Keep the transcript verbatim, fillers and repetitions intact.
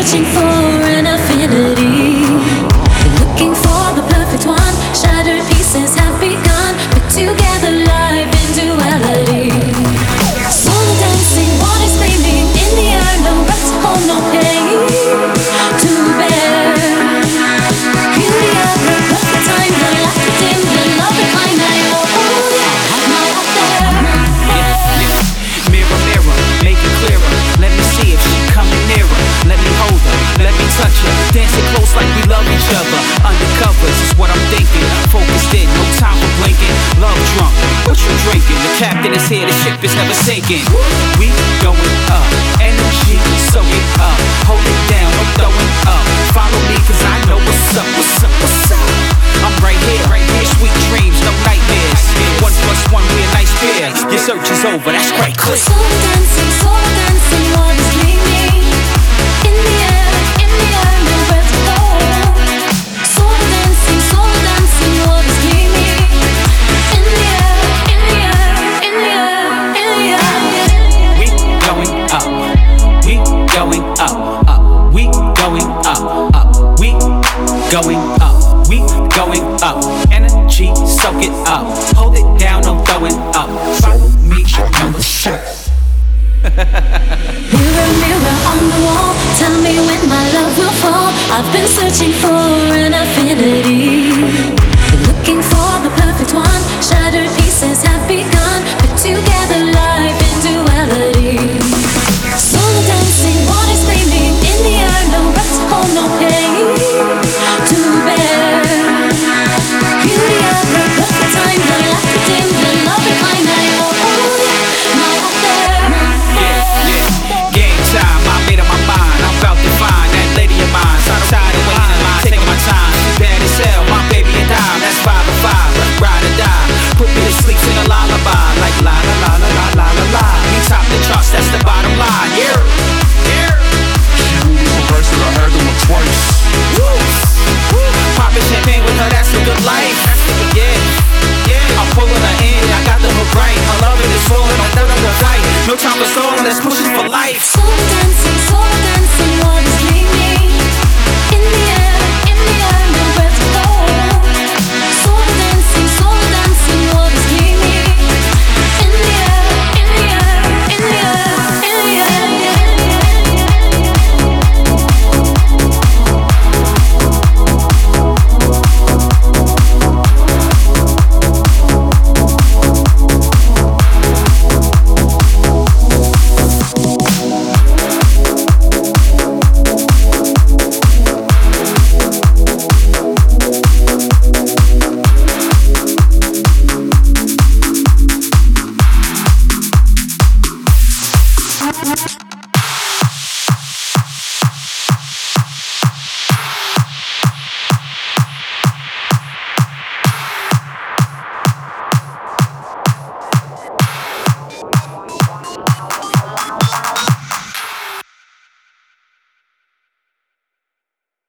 searching for an affinity, looking for the perfect one. Shattered pieces have begun, put together life in duality. Solo dancing, water screaming in the air, no rest, hold no pain to bear. Beauty of the perfect time, the light within, the love behind. I know, oh yeah, not out there. Yeah, yeah. Mirror, mirror, make it clearer. Let me see if she coming nearer. Let me hold her, let me touch her. Dancing close like we love each other. Undercovers is what I'm thinking. Focused in, no time for blinking. Love drunk, what you drinking? The captain is here, the ship is never sinking. We going up, energy, so it up. Hold it down, I'm throwing up. Follow me cause I know what's up, what's up, what's up. I'm right here, right here. Sweet dreams, no nightmares. One plus one, we a nice pair. Your search is over, that's right, clear. Solo dancing, solo dancing, water screaming in the air, in the air, nowhere to go. Solo dancing, solo dancing, water screaming in the air, in the air, in the air, in the air. We going up, we going up, up. We going up, up. We going up, we going up. Energy, soak it up. Hold it down, I'm throwing up. Follow me, I know what's up. Mirror, mirror on the wall, tell me when my love will fall. I've been searching for an affinity.